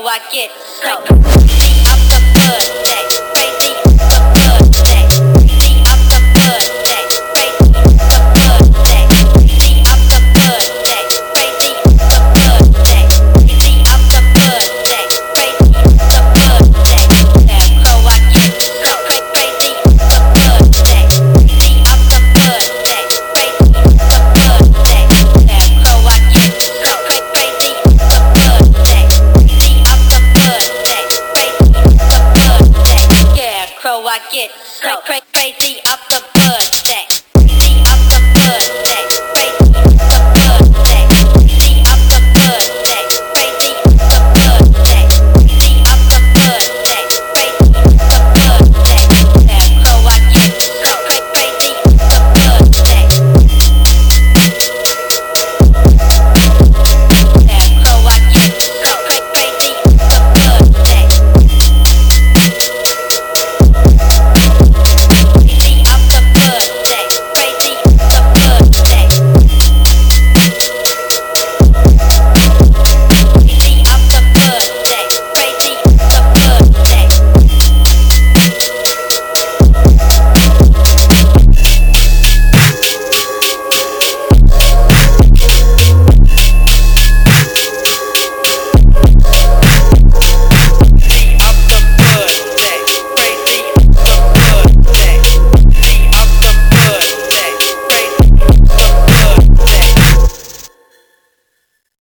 Scarecrow, I get crazy up the birthday, crazy up the birthday, crazy up the birthday, crazy up the birthday, crazy up the birthday, crazy up the birthday, crazy up the birthday, crazy up the birthday. Scarecrow, I get crazy up the birthday, crazy up the birthday, crazy up the birthday. Scarecrow, I get crazy up the birthday, crazy up the birthday, crazy up the birthday. Scarecrow, I get crazy.